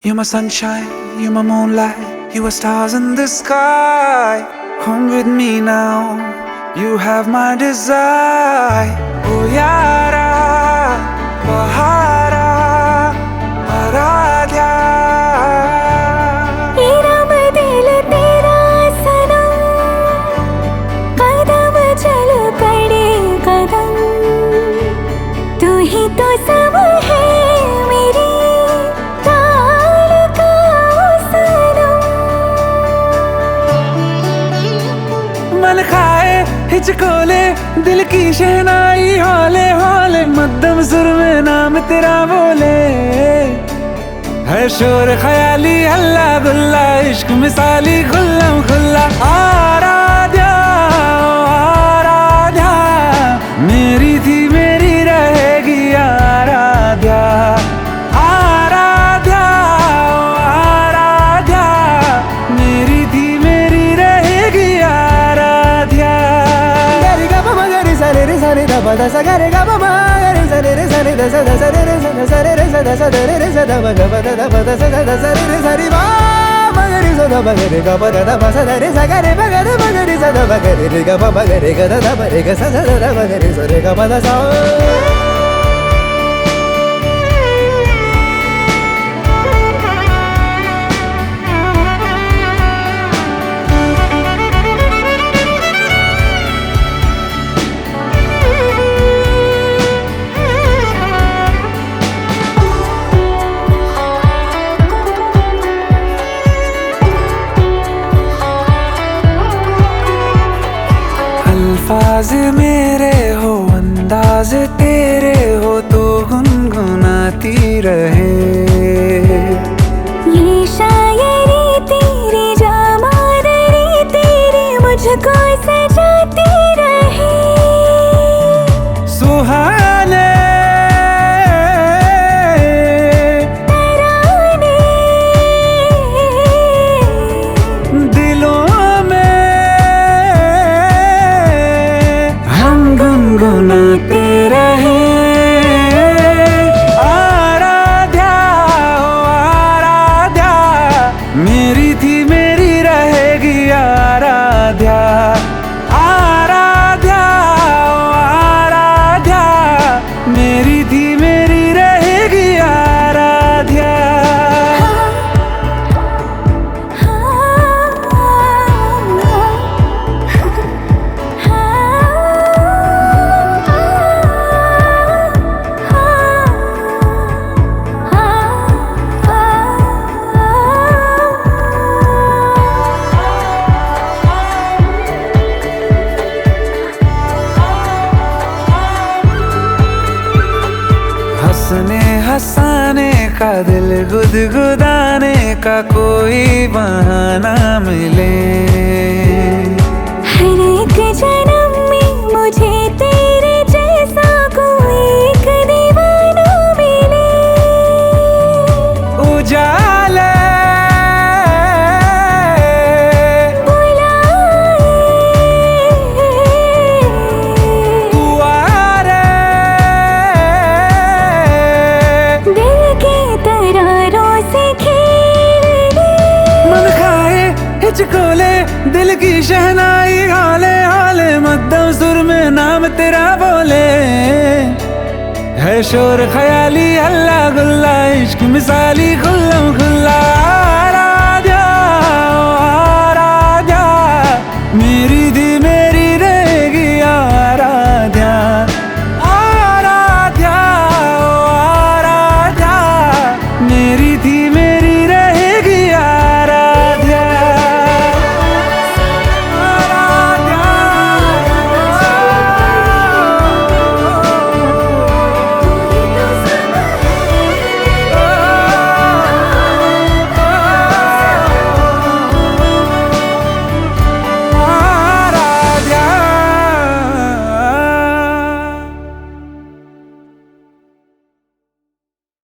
You're my sunshine, you're my moonlight, you are stars in the sky. Come with me now, you have my desire. Oh yara, bahara, aradhya. तेरा बदल तेरा सनम, कदम चल पड़े कदम, तू ही तो सब है मेरी ताल का सनम। मन खाए हिचकोले दिल की शहनाई, हौले हौले मध्यम सुर में नाम तेरा बोले। है शोर ख्याली हल्ला गुल्ला, इश्क मिसाली खुल्लम खुल्ला। आराध्या आराध्या, मेरी थी मेरी रहेगी आराध्या। आराध्या आराध्या, मेरी थी मेरी रहेगी आराध्या। गरे गा पमा गरे सा रे सा रे दा पा दा सा गरे गा पमा गरे सा रे सा रे दा सा दा सा रे सा दा सा रे सा दा सा दा रे सा दा मा गा पा दा पा दा सा दा सा रे सा रे मा मा गरे सा दा मा गरे गा पा दा पा सा दा रे सा गरे मा गा दा मा गरे सा दा मा गरे रे गा पा मा गरे गा दा मा रे गा सा सा दा मा गरे सा रे गा पा दा सा। अल्फाज मेरे हो अंदाज तेरे हो, तो गुनगुनाती रहे। ये शायरी तेरी जामादरी तेरी मुझको सजाती रहे। सुहाने तराने दिलों में हम गुनगुनाते रहे। आराध्या ओ आराध्या, मेरी थी मेरी रहेगी आराध्या। आराध्या ओ आराध्या, मेरी थी मेरी रहेगी आराध्या। हंसने हंसाने का दिल गुदगुदाने का कोई बहाना मिले। हर एक जन्म में मुझे तेरे जैसा कोई एक दीवाना मिले। उजाले कुआरे दिल के तरारों से खेलने, मन खाए हिचकोले दिल की शहनाई, हौले हौले मध्यम सुर में नाम तेरा बोले। है शोर ख्याली हल्ला गुल्ला, इश्क मिसाली खुल्लम खुल्ला।